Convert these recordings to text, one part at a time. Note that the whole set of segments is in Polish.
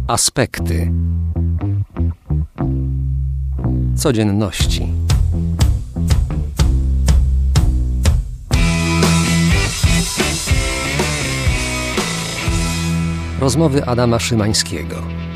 Aspekty codzienności. Rozmowy Adama Szymańskiego.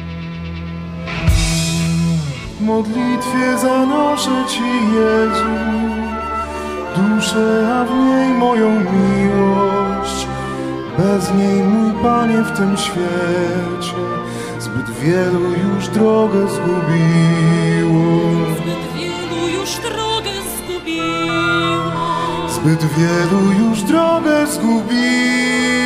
W modlitwie zanoszę Ci, Jezu, duszę, a w niej moją miłość. Bez niej, mój Panie, w tym świecie zbyt wielu już drogę zgubiło. Zbyt wielu już drogę zgubiło. Zbyt wielu już drogę zgubiło.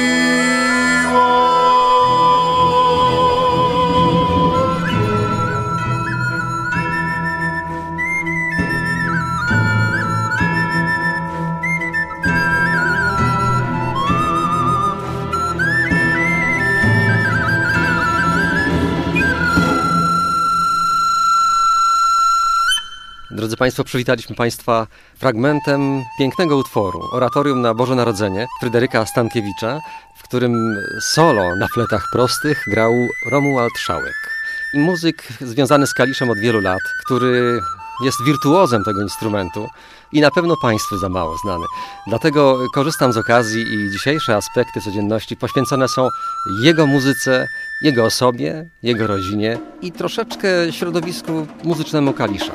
Drodzy Państwo, przywitaliśmy Państwa fragmentem pięknego utworu Oratorium na Boże Narodzenie Fryderyka Stankiewicza, w którym solo na fletach prostych grał Romuald Szałek. I muzyk związany z kaliszem od wielu lat, który jest wirtuozem tego instrumentu i na pewno Państwu za mało znany. Dlatego korzystam z okazji i dzisiejsze aspekty codzienności poświęcone są jego muzyce, jego osobie, jego rodzinie i troszeczkę środowisku muzycznemu Kalisza.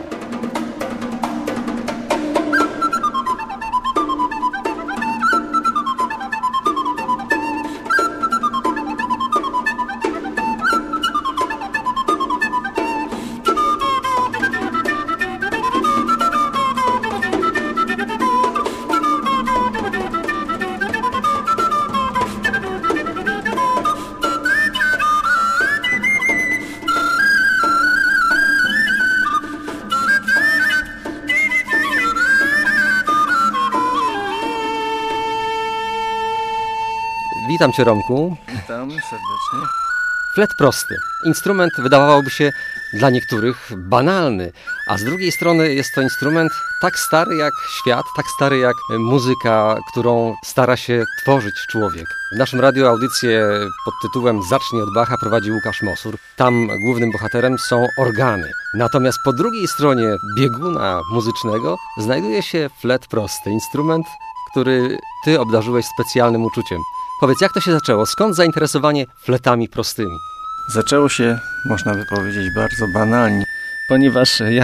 Witam Cię, Romku. Witam serdecznie. Flet prosty. Instrument wydawałoby się dla niektórych banalny, a z drugiej strony jest to instrument tak stary jak świat, tak stary jak muzyka, którą stara się tworzyć człowiek. W naszym radiu audycję pod tytułem Zacznij od Bacha prowadzi Łukasz Mosur. Tam głównym bohaterem są organy. Natomiast po drugiej stronie bieguna muzycznego znajduje się flet prosty. Instrument, który Ty obdarzyłeś specjalnym uczuciem. Powiedz, jak to się zaczęło? Skąd zainteresowanie fletami prostymi? Zaczęło się, można by powiedzieć, bardzo banalnie, ponieważ ja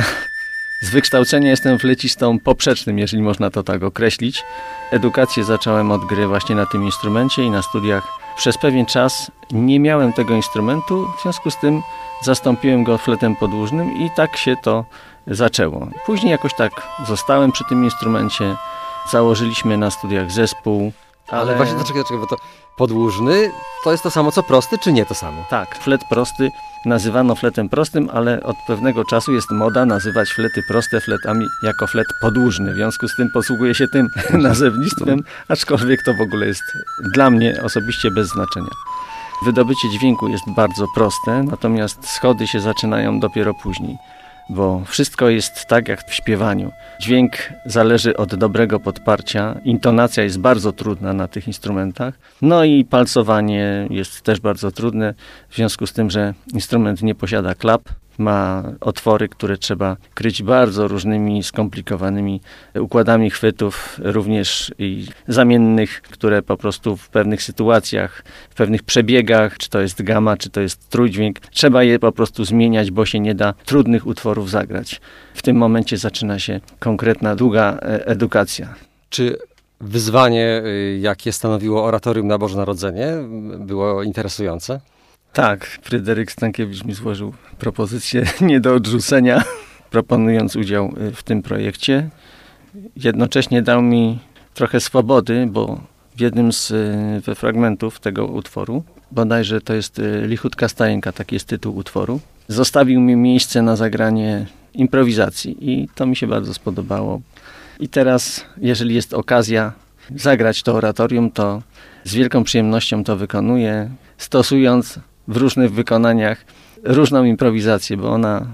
z wykształcenia jestem flecistą poprzecznym, jeżeli można to tak określić. Edukację zacząłem od gry właśnie na tym instrumencie i na studiach. Przez pewien czas nie miałem tego instrumentu, w związku z tym zastąpiłem go fletem podłużnym i tak się to zaczęło. Później jakoś tak zostałem przy tym instrumencie, założyliśmy na studiach zespół. Ale właśnie, czekaj, bo to podłużny to jest to samo co prosty, czy nie to samo? Tak, flet prosty nazywano fletem prostym, ale od pewnego czasu jest moda nazywać flety proste fletami jako flet podłużny. W związku z tym posługuję się tym nazewnictwem, aczkolwiek to w ogóle jest dla mnie osobiście bez znaczenia. Wydobycie dźwięku jest bardzo proste, natomiast schody się zaczynają dopiero później. Bo wszystko jest tak jak w śpiewaniu. Dźwięk zależy od dobrego podparcia, intonacja jest bardzo trudna na tych instrumentach, no i palcowanie jest też bardzo trudne, w związku z tym, że instrument nie posiada klap, ma otwory, które trzeba kryć bardzo różnymi skomplikowanymi układami chwytów, również i zamiennych, które po prostu w pewnych sytuacjach, w pewnych przebiegach, czy to jest gama, czy to jest trójdźwięk, trzeba je po prostu zmieniać, bo się nie da trudnych utworów zagrać. W tym momencie zaczyna się konkretna, długa edukacja. Czy wyzwanie, jakie stanowiło Oratorium na Boże Narodzenie, było interesujące? Tak, Fryderyk Stankiewicz mi złożył propozycję nie do odrzucenia, proponując udział w tym projekcie. Jednocześnie dał mi trochę swobody, bo w jednym z fragmentów tego utworu, bodajże to jest Lichutka Stajenka, taki jest tytuł utworu, zostawił mi miejsce na zagranie improwizacji i to mi się bardzo spodobało. I teraz, jeżeli jest okazja zagrać to oratorium, to z wielką przyjemnością to wykonuję, stosując w różnych wykonaniach różną improwizację, bo ona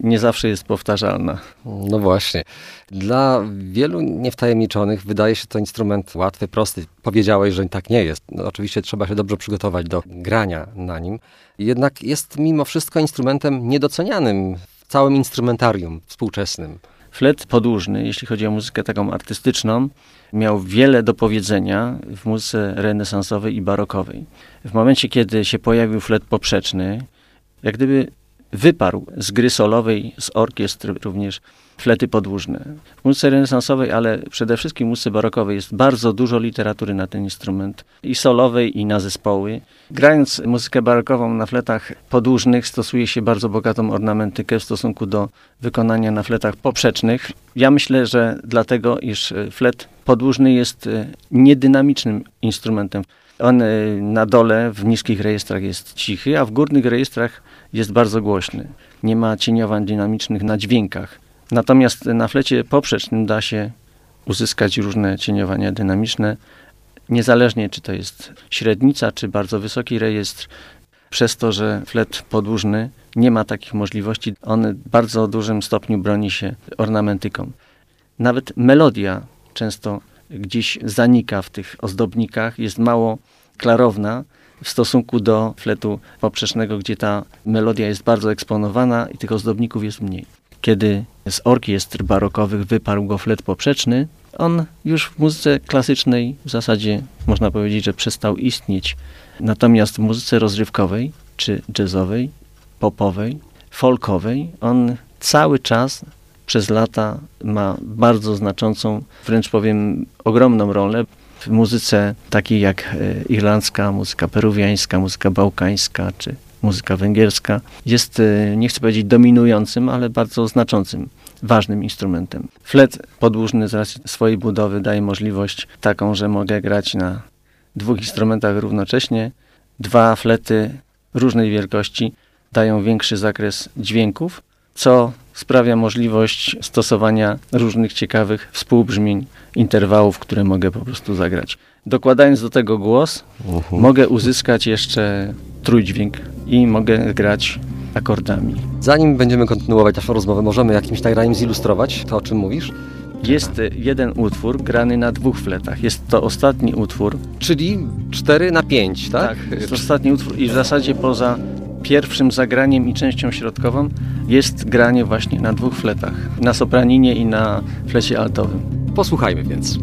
nie zawsze jest powtarzalna. No właśnie. Dla wielu niewtajemniczonych wydaje się to instrument łatwy, prosty. Powiedziałeś, że tak nie jest. No, oczywiście trzeba się dobrze przygotować do grania na nim. Jednak jest mimo wszystko instrumentem niedocenianym w całym instrumentarium współczesnym. Flet podłużny, jeśli chodzi o muzykę taką artystyczną, miał wiele do powiedzenia w muzyce renesansowej i barokowej. W momencie, kiedy się pojawił flet poprzeczny, jak gdyby wyparł z gry solowej, z orkiestr również flety podłużne. W muzyce renesansowej, ale przede wszystkim w muzyce barokowej jest bardzo dużo literatury na ten instrument, i solowej, i na zespoły. Grając muzykę barokową na fletach podłużnych stosuje się bardzo bogatą ornamentykę w stosunku do wykonania na fletach poprzecznych. Ja myślę, że dlatego, iż flet podłużny jest niedynamicznym instrumentem. On na dole, w niskich rejestrach jest cichy, a w górnych rejestrach jest bardzo głośny. Nie ma cieniowań dynamicznych na dźwiękach. Natomiast na flecie poprzecznym da się uzyskać różne cieniowania dynamiczne, niezależnie czy to jest średnica, czy bardzo wysoki rejestr. Przez to, że flet podłużny nie ma takich możliwości, on w bardzo dużym stopniu broni się ornamentyką. Nawet melodia często gdzieś zanika w tych ozdobnikach, jest mało klarowna w stosunku do fletu poprzecznego, gdzie ta melodia jest bardzo eksponowana i tych ozdobników jest mniej. Kiedy z orkiestr barokowych wyparł go flet poprzeczny, on już w muzyce klasycznej w zasadzie można powiedzieć, że przestał istnieć. Natomiast w muzyce rozrywkowej, czy jazzowej, popowej, folkowej, on cały czas przez lata ma bardzo znaczącą, wręcz powiem ogromną rolę w muzyce takiej jak irlandzka, muzyka peruwiańska, muzyka bałkańska czy muzyka węgierska. Jest, nie chcę powiedzieć dominującym, ale bardzo znaczącym, ważnym instrumentem. Flet podłużny z racji swojej budowy daje możliwość taką, że mogę grać na 2 instrumentach równocześnie. 2 flety różnej wielkości dają większy zakres dźwięków, co sprawia możliwość stosowania różnych ciekawych współbrzmień, interwałów, które mogę po prostu zagrać. Dokładając do tego głos, mogę uzyskać jeszcze trójdźwięk i mogę grać akordami. Zanim będziemy kontynuować naszą rozmowę, możemy jakimś nagraniem zilustrować to, o czym mówisz? Jest jeden utwór grany na 2 fletach. Jest to ostatni utwór. Czyli 4/5, tak? Tak, jest ostatni utwór i w zasadzie poza pierwszym zagraniem i częścią środkową jest granie właśnie na 2 fletach. Na sopraninie i na flecie altowym. Posłuchajmy więc.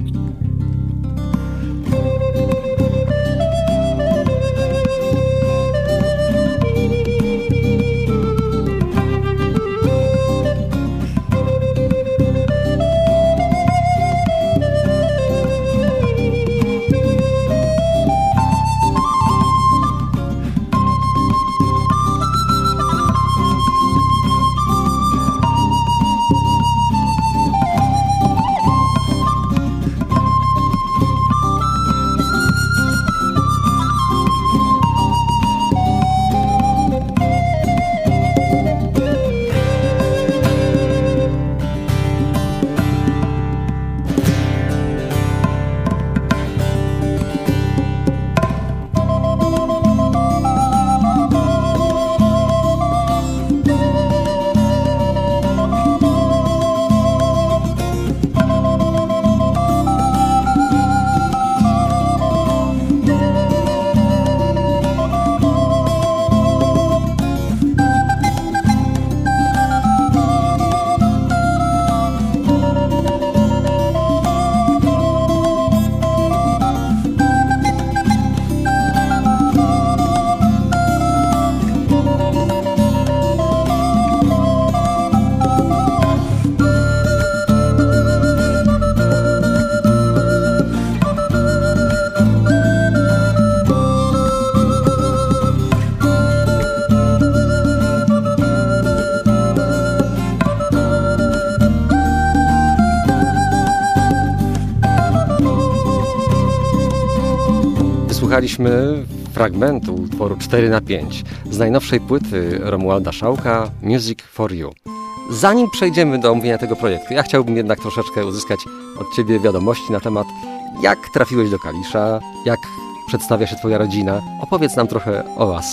Słuchaliśmy fragmentu utworu 4/5 z najnowszej płyty Romualda Szałka Music for You. Zanim przejdziemy do omówienia tego projektu, ja chciałbym jednak troszeczkę uzyskać od Ciebie wiadomości na temat, jak trafiłeś do Kalisza, jak przedstawia się Twoja rodzina. Opowiedz nam trochę o Was.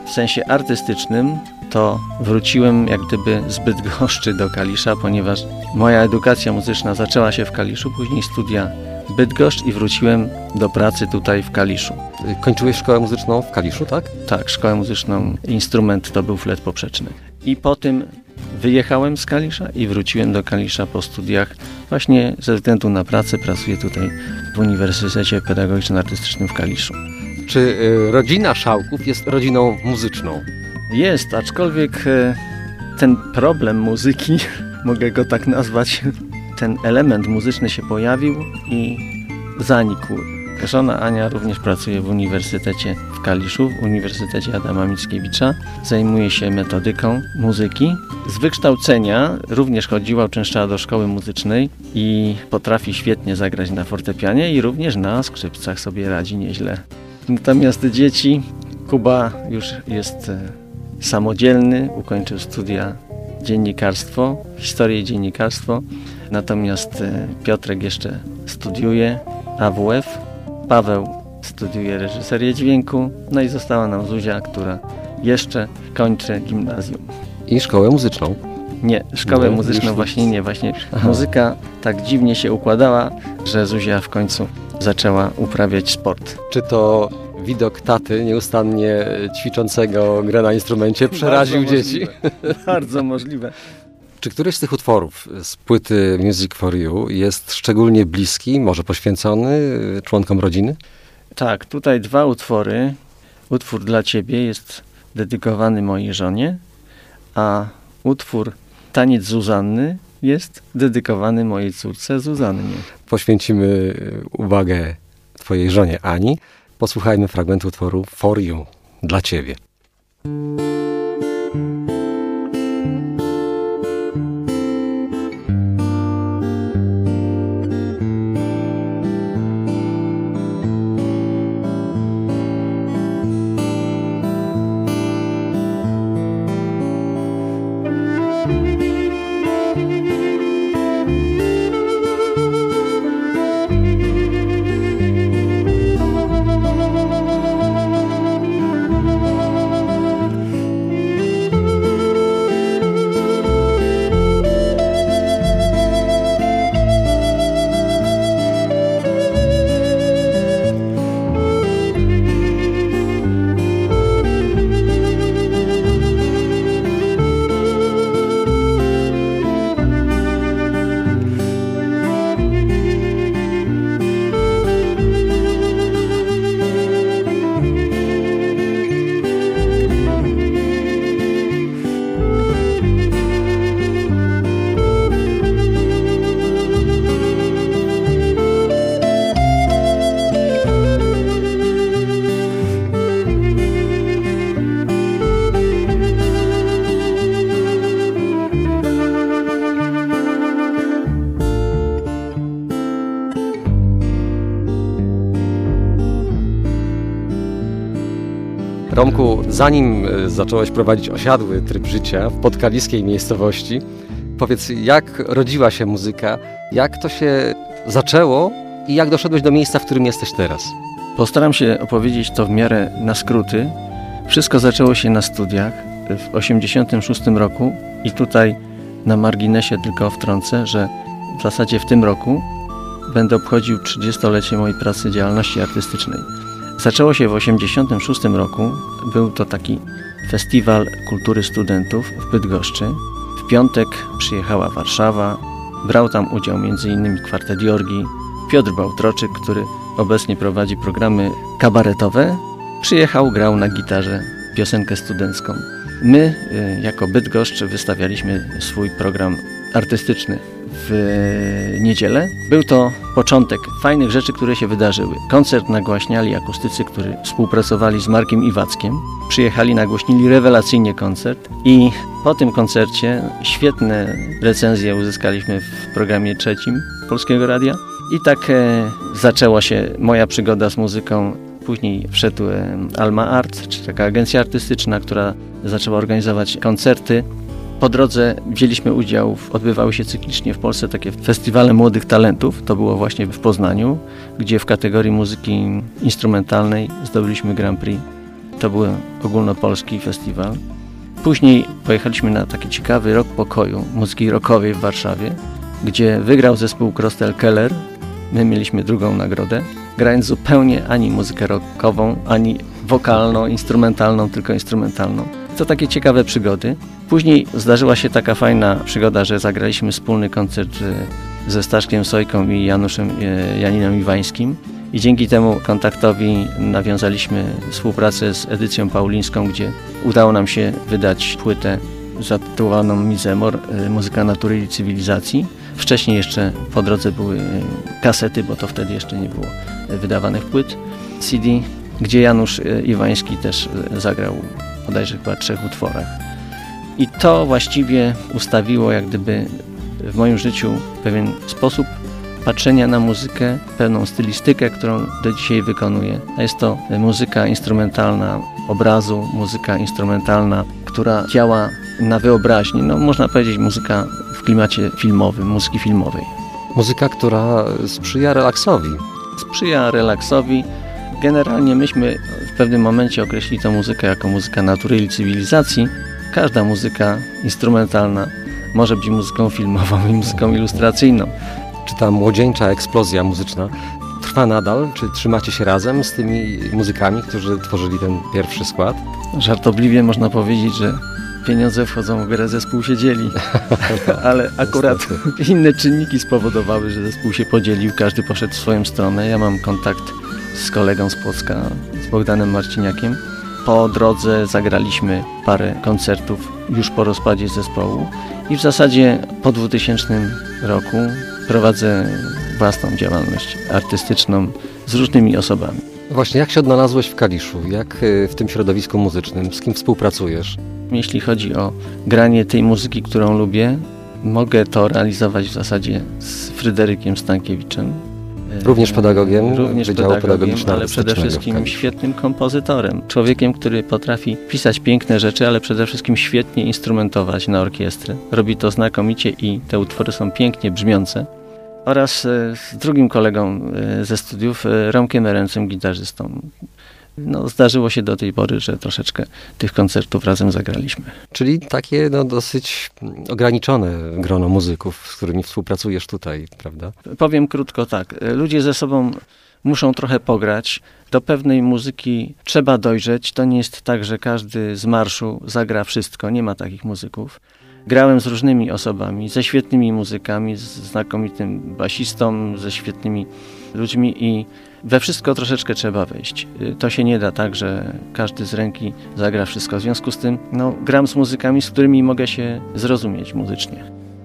w sensie artystycznym to wróciłem jak gdyby z Bydgoszczy do Kalisza, ponieważ moja edukacja muzyczna zaczęła się w Kaliszu, później studia Bydgoszcz i wróciłem do pracy tutaj w Kaliszu. Kończyłeś szkołę muzyczną w Kaliszu, tak? Tak, szkołę muzyczną, instrument to był flet poprzeczny. I po tym wyjechałem z Kalisza i wróciłem do Kalisza po studiach. Właśnie ze względu na pracę pracuję tutaj w Uniwersytecie Pedagogiczno-Artystycznym w Kaliszu. Czy rodzina Szałków jest rodziną muzyczną? Jest, aczkolwiek ten problem muzyki, mogę go tak nazwać, ten element muzyczny się pojawił i zanikł. Żona Ania również pracuje w Uniwersytecie w Kaliszu, w Uniwersytecie Adama Mickiewicza. Zajmuje się metodyką muzyki. Z wykształcenia również chodziła, uczęszczała do szkoły muzycznej i potrafi świetnie zagrać na fortepianie i również na skrzypcach sobie radzi nieźle. Natomiast dzieci, Kuba już jest samodzielny, ukończył studia dziennikarstwo, historię i dziennikarstwo, natomiast Piotrek jeszcze studiuje AWF, Paweł studiuje reżyserię dźwięku, no i została nam Zuzia, która jeszcze kończy gimnazjum. I szkołę muzyczną? Nie, szkołę muzyczną właśnie nie, właśnie muzyka tak dziwnie się układała, że Zuzia w końcu zaczęła uprawiać sport. Czy to widok taty nieustannie ćwiczącego grę na instrumencie przeraził dzieci? Bardzo możliwe. Czy któryś z tych utworów z płyty Music for You jest szczególnie bliski, może poświęcony członkom rodziny? Tak, tutaj dwa utwory. Utwór Dla Ciebie jest dedykowany mojej żonie, a utwór Taniec Zuzanny jest dedykowany mojej córce Zuzannie. Poświęcimy uwagę twojej żonie Ani. Posłuchajmy fragmentu utworu For You, Dla Ciebie. Romku, zanim zacząłeś prowadzić osiadły tryb życia w podkaliskiej miejscowości, powiedz, jak rodziła się muzyka, jak to się zaczęło i jak doszedłeś do miejsca, w którym jesteś teraz? Postaram się opowiedzieć to w miarę na skróty. Wszystko zaczęło się na studiach w 1986 roku i tutaj na marginesie tylko wtrącę, że w zasadzie w tym roku będę obchodził 30-lecie mojej pracy działalności artystycznej. Zaczęło się w 1986 roku. Był to taki festiwal kultury studentów w Bydgoszczy. W piątek przyjechała Warszawa. Brał tam udział m.in. kwartet Jorgi, Piotr Bałtroczyk, który obecnie prowadzi programy kabaretowe. Przyjechał, grał na gitarze piosenkę studencką. My, jako Bydgoszcz, wystawialiśmy swój program artystyczny w niedzielę. Był to początek fajnych rzeczy, które się wydarzyły. Koncert nagłaśniali akustycy, którzy współpracowali z Markiem Iwackiem. Przyjechali, nagłośnili rewelacyjnie koncert i po tym koncercie świetne recenzje uzyskaliśmy w programie 3 Polskiego Radia. I tak zaczęła się moja przygoda z muzyką. Później wszedł Alma Art, czy taka agencja artystyczna, która zaczęła organizować koncerty. Po drodze wzięliśmy udział, odbywały się cyklicznie w Polsce takie festiwale młodych talentów. To było właśnie w Poznaniu, gdzie w kategorii muzyki instrumentalnej zdobyliśmy Grand Prix. To był ogólnopolski festiwal. Później pojechaliśmy na taki ciekawy rok pokoju muzyki rockowej w Warszawie, gdzie wygrał zespół Crostel Keller. My mieliśmy drugą nagrodę, grając zupełnie ani muzykę rockową, ani wokalną, instrumentalną, tylko instrumentalną. To takie ciekawe przygody. Później zdarzyła się taka fajna przygoda, że zagraliśmy wspólny koncert ze Staszkiem Sojką i Januszem Janinem Iwańskim. I dzięki temu kontaktowi nawiązaliśmy współpracę z Edycją Paulińską, gdzie udało nam się wydać płytę zatytułowaną Mizemor, muzyka natury i cywilizacji. Wcześniej jeszcze po drodze były kasety, bo to wtedy jeszcze nie było wydawanych płyt, CD, gdzie Janusz Iwański też zagrał bodajże chyba 3 utworach. I to właściwie ustawiło jak gdyby w moim życiu pewien sposób patrzenia na muzykę, pewną stylistykę, którą do dzisiaj wykonuję. A jest to muzyka instrumentalna obrazu, muzyka instrumentalna, która działa na wyobraźni. No, można powiedzieć muzyka w klimacie filmowym, muzyki filmowej. Muzyka, która sprzyja relaksowi. Sprzyja relaksowi. Generalnie myśmy w pewnym momencie określili tę muzykę jako muzyka natury i cywilizacji. Każda muzyka instrumentalna może być muzyką filmową i muzyką ilustracyjną. Czy ta młodzieńcza eksplozja muzyczna trwa nadal? Czy trzymacie się razem z tymi muzykami, którzy tworzyli ten pierwszy skład? Żartobliwie można powiedzieć, że pieniądze wchodzą w grę, zespół się dzieli, ale akurat inne czynniki spowodowały, że zespół się podzielił, każdy poszedł w swoją stronę. Ja mam kontakt z kolegą z Płocka, z Bogdanem Marciniakiem. Po drodze zagraliśmy parę koncertów już po rozpadzie zespołu i w zasadzie po 2000 roku prowadzę własną działalność artystyczną z różnymi osobami. Właśnie, jak się odnalazłeś w Kaliszu? Jak w tym środowisku muzycznym? Z kim współpracujesz? Jeśli chodzi o granie tej muzyki, którą lubię, mogę to realizować w zasadzie z Fryderykiem Stankiewiczem. Również pedagogiem, również Wydziału Pedagogicznego, ale przede wszystkim świetnym kompozytorem. Człowiekiem, który potrafi pisać piękne rzeczy, ale przede wszystkim świetnie instrumentować na orkiestrę. Robi to znakomicie i te utwory są pięknie brzmiące. Oraz z drugim kolegą ze studiów, Romkiem Erencem, gitarzystą. No, zdarzyło się do tej pory, że troszeczkę tych koncertów razem zagraliśmy. Czyli takie dosyć ograniczone grono muzyków, z którymi współpracujesz tutaj, prawda? Powiem krótko tak. Ludzie ze sobą muszą trochę pograć. Do pewnej muzyki trzeba dojrzeć. To nie jest tak, że każdy z marszu zagra wszystko. Nie ma takich muzyków. Grałem z różnymi osobami, ze świetnymi muzykami, z znakomitym basistą, ze świetnymi ludźmi i we wszystko troszeczkę trzeba wejść. To się nie da tak, że każdy z ręki zagra wszystko. W związku z tym gram z muzykami, z którymi mogę się zrozumieć muzycznie.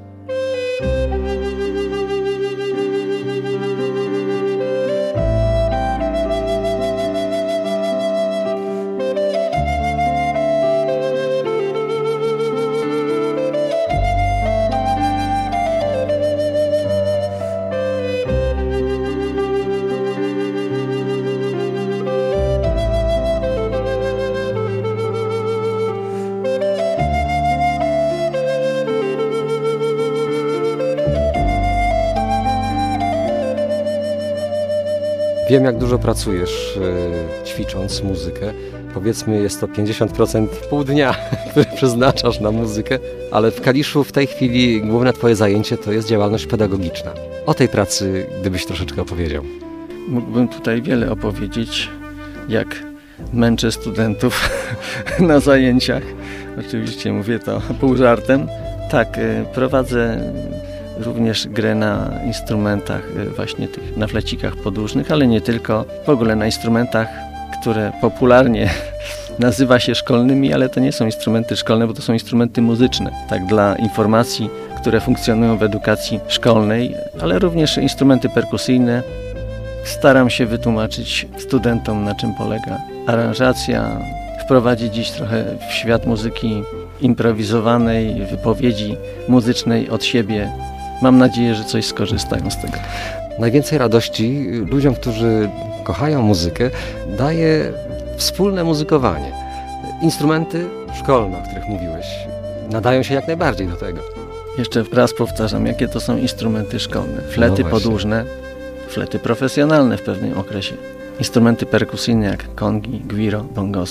Wiem, jak dużo pracujesz ćwicząc muzykę. Powiedzmy, jest to 50% pół dnia, który przeznaczasz na muzykę, ale w Kaliszu w tej chwili główne twoje zajęcie to jest działalność pedagogiczna. O tej pracy, gdybyś troszeczkę opowiedział. Mógłbym tutaj wiele opowiedzieć, jak męczę studentów na zajęciach. Oczywiście mówię to pół żartem. Tak, prowadzę również grę na instrumentach, właśnie tych na flecikach podłużnych, ale nie tylko. W ogóle na instrumentach, które popularnie nazywa się szkolnymi, ale to nie są instrumenty szkolne, bo to są instrumenty muzyczne. Tak dla informacji, które funkcjonują w edukacji szkolnej, ale również instrumenty perkusyjne. Staram się wytłumaczyć studentom, na czym polega aranżacja, wprowadzić dziś trochę w świat muzyki improwizowanej, wypowiedzi muzycznej od siebie. Mam nadzieję, że coś skorzystają z tego. Najwięcej radości ludziom, którzy kochają muzykę, daje wspólne muzykowanie. Instrumenty szkolne, o których mówiłeś, nadają się jak najbardziej do tego. Jeszcze raz powtarzam, jakie to są instrumenty szkolne. Flety podłużne, flety profesjonalne w pewnym okresie. Instrumenty perkusyjne jak kongi, gwiro, bongosy.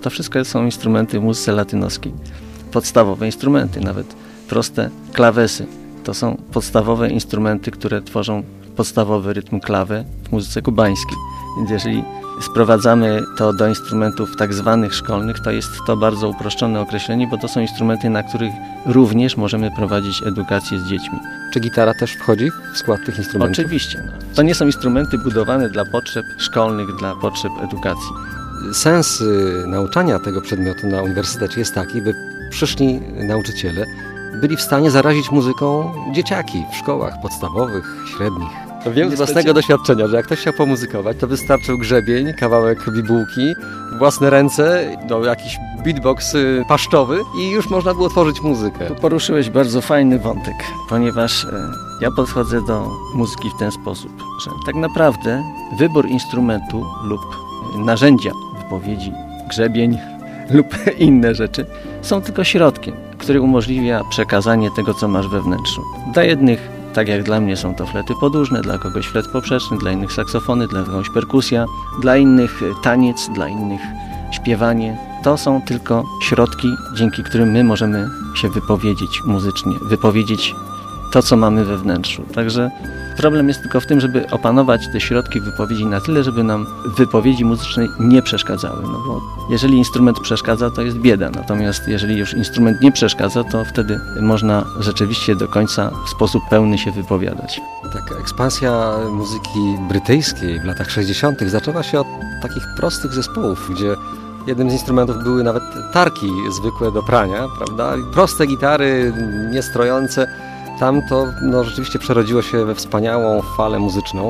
To wszystko są instrumenty w muzyce latynoskiej. Podstawowe instrumenty, nawet proste klawesy. To są podstawowe instrumenty, które tworzą podstawowy rytm klawę w muzyce kubańskiej. Więc jeżeli sprowadzamy to do instrumentów tak zwanych szkolnych, to jest to bardzo uproszczone określenie, bo to są instrumenty, na których również możemy prowadzić edukację z dziećmi. Czy gitara też wchodzi w skład tych instrumentów? Oczywiście. To nie są instrumenty budowane dla potrzeb szkolnych, dla potrzeb edukacji. Sens nauczania tego przedmiotu na uniwersytecie jest taki, by przyszli nauczyciele byli w stanie zarazić muzyką dzieciaki w szkołach podstawowych, średnich. Wiem z własnego doświadczenia, że jak ktoś chciał pomuzykować, to wystarczył grzebień, kawałek bibułki, własne ręce, jakiś beatbox paszczowy i już można było tworzyć muzykę. Tu poruszyłeś bardzo fajny wątek, ponieważ ja podchodzę do muzyki w ten sposób, że tak naprawdę wybór instrumentu lub narzędzia wypowiedzi, grzebień lub inne rzeczy są tylko środkiem, który umożliwia przekazanie tego, co masz we wnętrzu. Dla jednych, tak jak dla mnie, są to flety podłużne, dla kogoś flet poprzeczny, dla innych saksofony, dla kogoś perkusja, dla innych taniec, dla innych śpiewanie. To są tylko środki, dzięki którym my możemy się wypowiedzieć muzycznie, wypowiedzieć to, co mamy we wnętrzu. Także problem jest tylko w tym, żeby opanować te środki wypowiedzi na tyle, żeby nam w wypowiedzi muzycznej nie przeszkadzały. No bo jeżeli instrument przeszkadza, to jest bieda. Natomiast jeżeli już instrument nie przeszkadza, to wtedy można rzeczywiście do końca w sposób pełny się wypowiadać. Taka ekspansja muzyki brytyjskiej w latach 60. zaczęła się od takich prostych zespołów, gdzie jednym z instrumentów były nawet tarki zwykłe do prania, prawda? Proste gitary, niestrojące. Tam to rzeczywiście przerodziło się we wspaniałą falę muzyczną.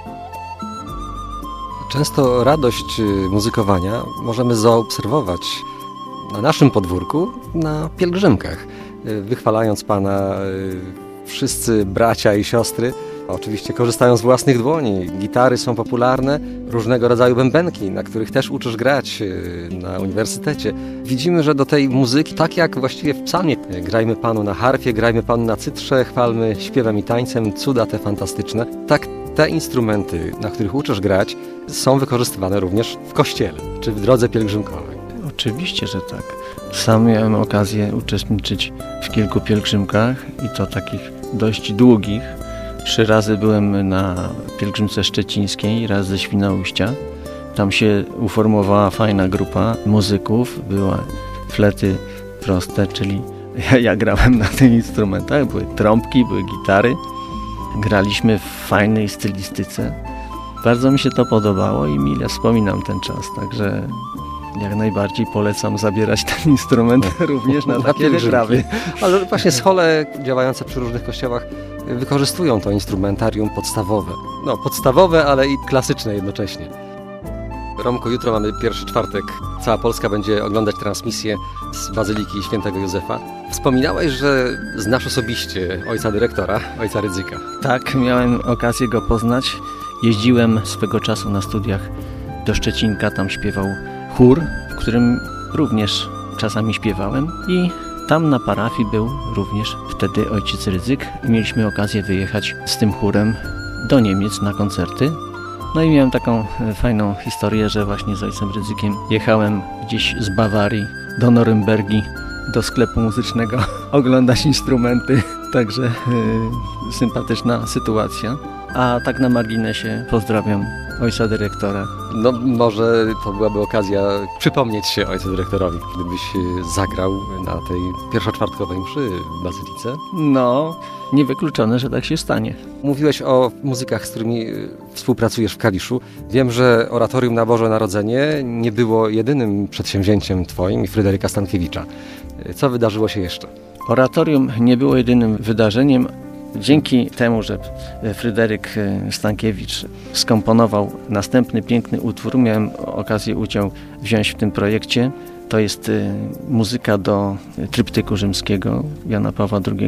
Często radość muzykowania możemy zaobserwować na naszym podwórku, na pielgrzymkach. Wychwalając Pana wszyscy bracia i siostry, oczywiście korzystają z własnych dłoni. Gitary są popularne, różnego rodzaju bębenki, na których też uczysz grać na uniwersytecie. Widzimy, że do tej muzyki, tak jak właściwie w psalmie, grajmy Panu na harfie, grajmy Panu na cytrze, chwalmy śpiewem i tańcem, cuda te fantastyczne. Tak te instrumenty, na których uczysz grać, są wykorzystywane również w kościele, czy w drodze pielgrzymkowej. Oczywiście, że tak. Sam miałem okazję uczestniczyć w kilku pielgrzymkach i to takich dość długich. 3 razy byłem na pielgrzymce szczecińskiej, raz ze Świnoujścia. Tam się uformowała fajna grupa muzyków, były flety proste, czyli ja grałem na tych instrumentach, były trąbki, były gitary. Graliśmy w fajnej stylistyce. Bardzo mi się to podobało i mile wspominam ten czas, także jak najbardziej polecam zabierać ten instrument również na takie wyprawy. Ale właśnie schole działające przy różnych kościołach wykorzystują to instrumentarium podstawowe. Podstawowe, ale i klasyczne jednocześnie. Romku, jutro mamy pierwszy czwartek. Cała Polska będzie oglądać transmisję z Bazyliki Świętego Józefa. Wspominałeś, że znasz osobiście ojca dyrektora, ojca Rydzyka. Tak, miałem okazję go poznać. Jeździłem swego czasu na studiach do Szczecinka, tam śpiewał chór, w którym również czasami śpiewałem i tam na parafii był również wtedy ojciec Rydzyk i mieliśmy okazję wyjechać z tym chórem do Niemiec na koncerty. No i miałem taką fajną historię, że właśnie z ojcem Rydzykiem jechałem gdzieś z Bawarii do Norymbergi, do sklepu muzycznego oglądać instrumenty, także sympatyczna sytuacja. A tak na marginesie pozdrawiam ojca dyrektora. Może to byłaby okazja przypomnieć się ojcu dyrektorowi, gdybyś zagrał na tej pierwszoczwartkowej mszy w Bazylice. Niewykluczone, że tak się stanie. Mówiłeś o muzykach, z którymi współpracujesz w Kaliszu. Wiem, że oratorium na Boże Narodzenie nie było jedynym przedsięwzięciem Twoim i Fryderyka Stankiewicza. Co wydarzyło się jeszcze? Oratorium nie było jedynym wydarzeniem. Dzięki temu, że Fryderyk Stankiewicz skomponował następny piękny utwór, miałem okazję udział wziąć w tym projekcie. To jest muzyka do tryptyku rzymskiego Jana Pawła II.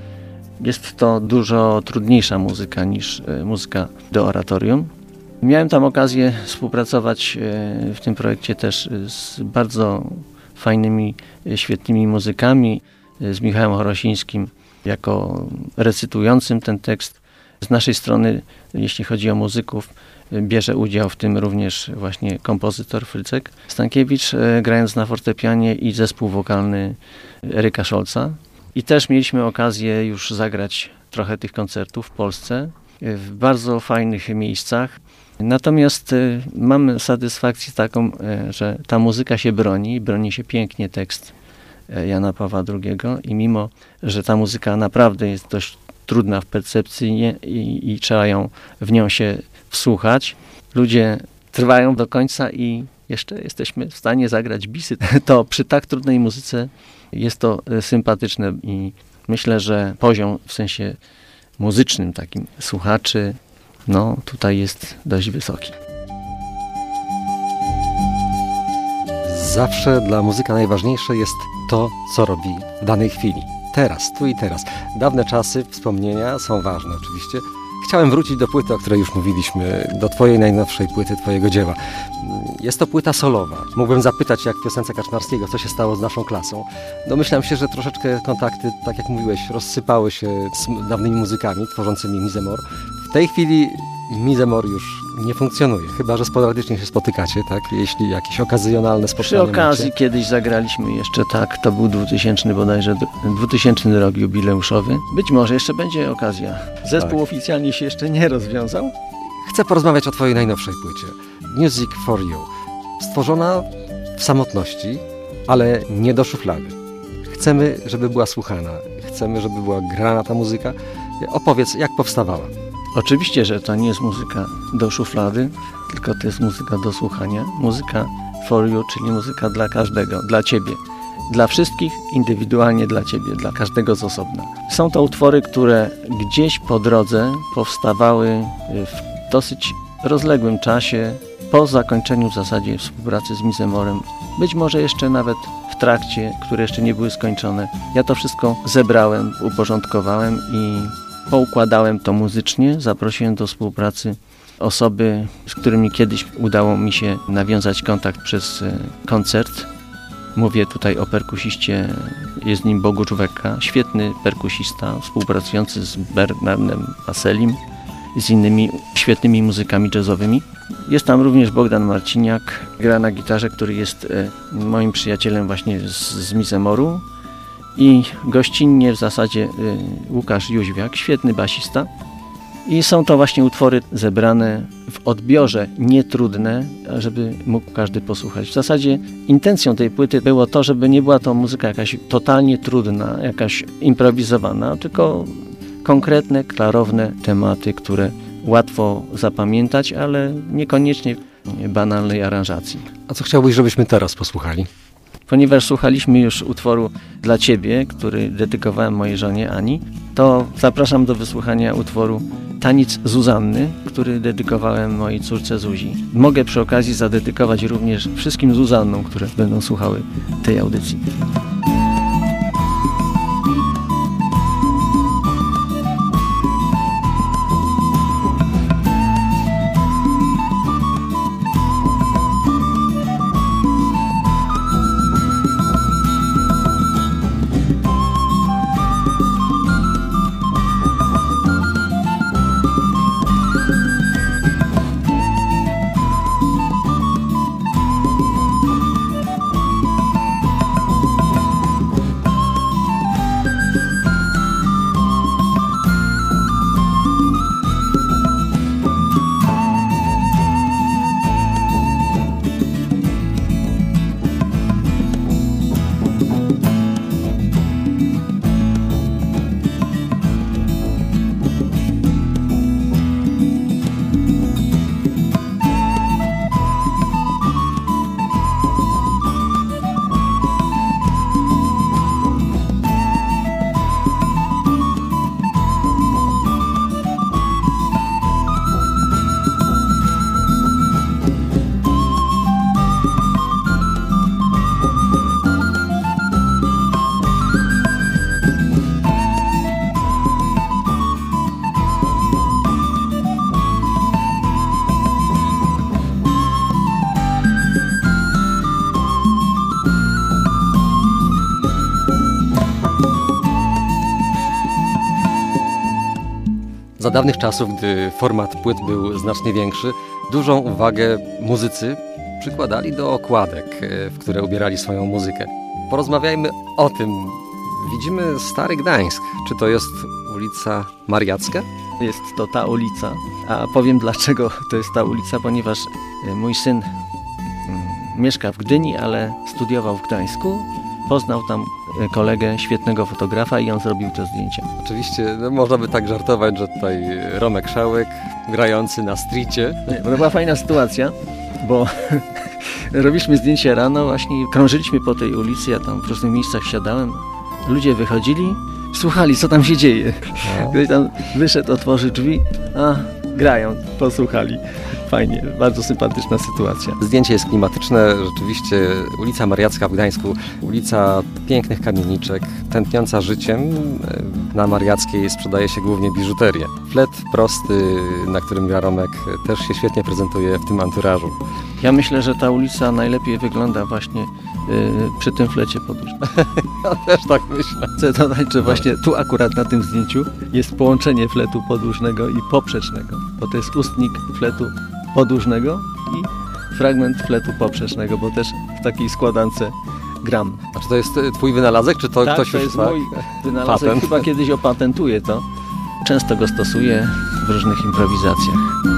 Jest to dużo trudniejsza muzyka niż muzyka do oratorium. Miałem tam okazję współpracować w tym projekcie też z bardzo fajnymi, świetnymi muzykami, z Michałem Chorosińskim jako recytującym ten tekst, Z naszej strony, jeśli chodzi o muzyków, bierze udział w tym również właśnie kompozytor Frycek Stankiewicz, grając na fortepianie, i zespół wokalny Eryka Scholza. I też mieliśmy okazję już zagrać trochę tych koncertów w Polsce, w bardzo fajnych miejscach. Natomiast mamy satysfakcję taką, że ta muzyka się broni się pięknie tekst Jana Pawła II i mimo, że ta muzyka naprawdę jest dość trudna w percepcji i trzeba w nią się wsłuchać, ludzie trwają do końca i jeszcze jesteśmy w stanie zagrać bisy. To przy tak trudnej muzyce jest to sympatyczne i myślę, że poziom w sensie muzycznym takim słuchaczy, no tutaj jest dość wysoki. Zawsze dla muzyka najważniejsze jest to, co robi w danej chwili. Teraz, tu i teraz. Dawne czasy, wspomnienia są ważne oczywiście. Chciałem wrócić do płyty, o której już mówiliśmy, do twojej najnowszej płyty, twojego dzieła. Jest to płyta solowa. Mógłbym zapytać, jak w piosence Kaczmarskiego, co się stało z naszą klasą. Domyślam się, że troszeczkę kontakty, tak jak mówiłeś, rozsypały się z dawnymi muzykami tworzącymi Mise Mor. W tej chwili Mise Mor już nie funkcjonuje, chyba że sporadycznie się spotykacie, tak? Jeśli jakieś okazjonalne spotkanie. Przy okazji kiedyś zagraliśmy jeszcze, tak, to był 2000 rok jubileuszowy. Być może jeszcze będzie okazja. Zespół oficjalnie się jeszcze nie rozwiązał. Chcę porozmawiać o twojej najnowszej płycie. Music for You. Stworzona w samotności, ale nie do szuflady. Chcemy, żeby była słuchana. Chcemy, żeby była grana ta muzyka. Opowiedz, jak powstawała. Oczywiście, że to nie jest muzyka do szuflady, tylko to jest muzyka do słuchania. Muzyka for you, czyli muzyka dla każdego, dla ciebie. Dla wszystkich, indywidualnie dla ciebie, dla każdego z osobna. Są to utwory, które gdzieś po drodze powstawały w dosyć rozległym czasie, po zakończeniu w zasadzie współpracy z Mise Morem. Być może jeszcze nawet w trakcie, które jeszcze nie były skończone. Ja to wszystko zebrałem, uporządkowałem i poukładałem to muzycznie, zaprosiłem do współpracy osoby, z którymi kiedyś udało mi się nawiązać kontakt przez koncert. Mówię tutaj o perkusiście, jest nim Bogusz Wekka, świetny perkusista, współpracujący z Bernardem Aselim i z innymi świetnymi muzykami jazzowymi. Jest tam również Bogdan Marciniak, gra na gitarze, który jest moim przyjacielem właśnie z Mise Moru. I gościnnie w zasadzie Łukasz Jóźwiak, świetny basista. I są to właśnie utwory zebrane w odbiorze nietrudne, żeby mógł każdy posłuchać. W zasadzie intencją tej płyty było to, żeby nie była to muzyka jakaś totalnie trudna, jakaś improwizowana, tylko konkretne, klarowne tematy, które łatwo zapamiętać, ale niekoniecznie banalnej aranżacji. A co chciałbyś, żebyśmy teraz posłuchali? Ponieważ słuchaliśmy już utworu Dla Ciebie, który dedykowałem mojej żonie Ani, to zapraszam do wysłuchania utworu Taniec Zuzanny, który dedykowałem mojej córce Zuzi. Mogę przy okazji zadedykować również wszystkim Zuzannom, które będą słuchały tej audycji. Za dawnych czasów, gdy format płyt był znacznie większy, dużą uwagę muzycy przykładali do okładek, w które ubierali swoją muzykę. Porozmawiajmy o tym. Widzimy Stary Gdańsk. Czy to jest ulica Mariacka? Jest to ta ulica, a powiem dlaczego to jest ta ulica, ponieważ mój syn mieszka w Gdyni, ale studiował w Gdańsku. Poznał tam kolegę, świetnego fotografa i on zrobił to zdjęcie. Oczywiście można by tak żartować, że tutaj Romek Szałek grający na stricie. To była fajna sytuacja, bo robiliśmy zdjęcie rano, właśnie krążyliśmy po tej ulicy, ja tam w różnych miejscach siadałem, ludzie wychodzili, słuchali, co tam się dzieje. Ktoś tam wyszedł, otworzył drzwi, grają, posłuchali. Fajnie, bardzo sympatyczna sytuacja. Zdjęcie jest klimatyczne, rzeczywiście ulica Mariacka w Gdańsku, ulica pięknych kamieniczek, tętniąca życiem. Na Mariackiej sprzedaje się głównie biżuterię. Flet prosty, na którym gra Romek, też się świetnie prezentuje w tym anturażu. Ja myślę, że ta ulica najlepiej wygląda właśnie przy tym flecie podłużnym. Ja też tak myślę. Chcę dodać, że właśnie tu akurat na tym zdjęciu jest połączenie fletu podłużnego i poprzecznego, bo to jest ustnik fletu podłużnego i fragment fletu poprzecznego, bo też w takiej składance gram. A czy to jest twój wynalazek, czy to tak, ktoś to już... jest mój wynalazek, patent? chyba kiedyś opatentuję to. Często go stosuję w różnych improwizacjach.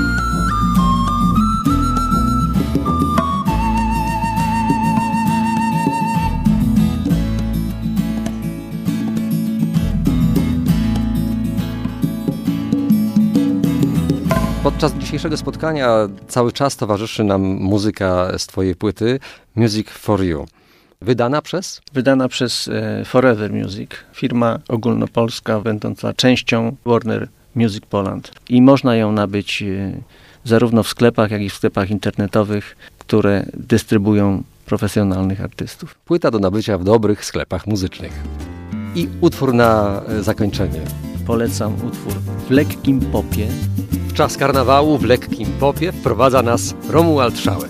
Podczas dzisiejszego spotkania cały czas towarzyszy nam muzyka z twojej płyty Music for You. Wydana przez? Wydana przez Forever Music, firma ogólnopolska będąca częścią Warner Music Poland. I można ją nabyć zarówno w sklepach, jak i w sklepach internetowych, które dystrybuują profesjonalnych artystów. Płyta do nabycia w dobrych sklepach muzycznych. I utwór na zakończenie. Polecam utwór W lekkim popie. W czas karnawału w lekkim popie wprowadza nas Romuald Szałek.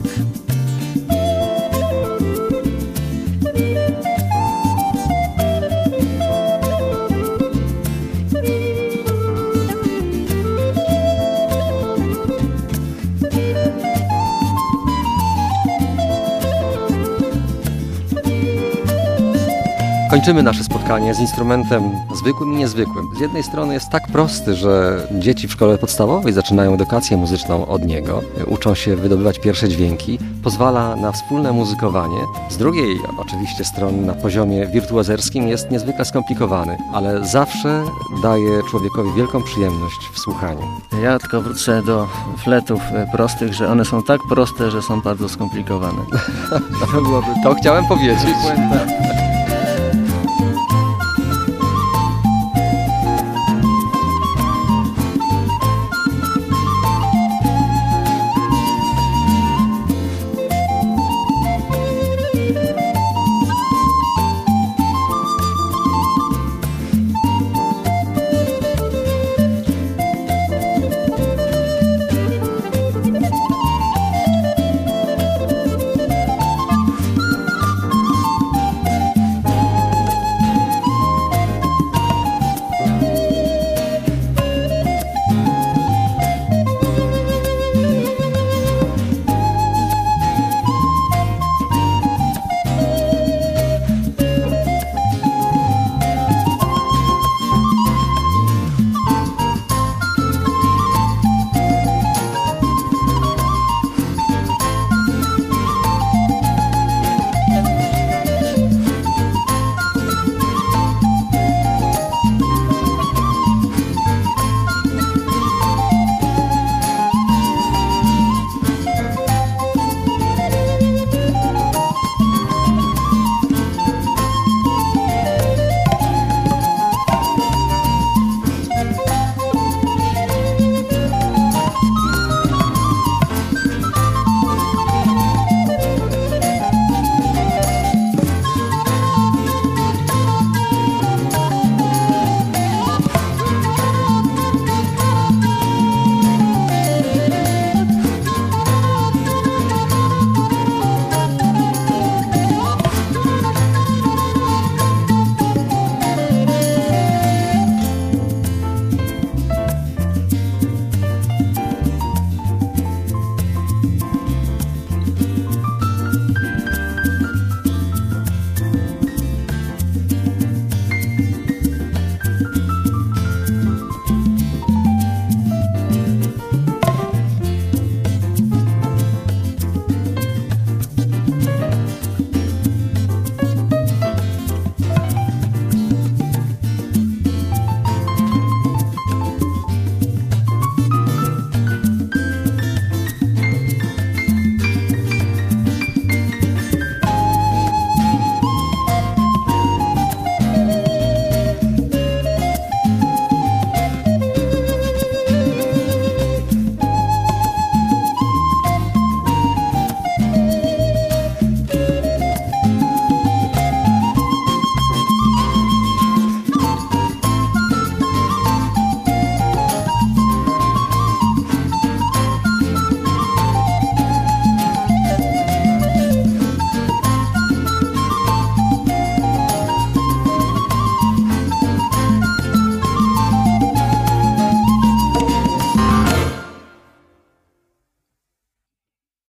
Kończymy nasze spotkanie z instrumentem zwykłym i niezwykłym. Z jednej strony jest tak prosty, że dzieci w szkole podstawowej zaczynają edukację muzyczną od niego, uczą się wydobywać pierwsze dźwięki, pozwala na wspólne muzykowanie. Z drugiej oczywiście strony na poziomie wirtuazerskim jest niezwykle skomplikowany, ale zawsze daje człowiekowi wielką przyjemność w słuchaniu. Ja tylko wrócę do fletów prostych, że one są tak proste, że są bardzo skomplikowane. To chciałem powiedzieć. Puenta.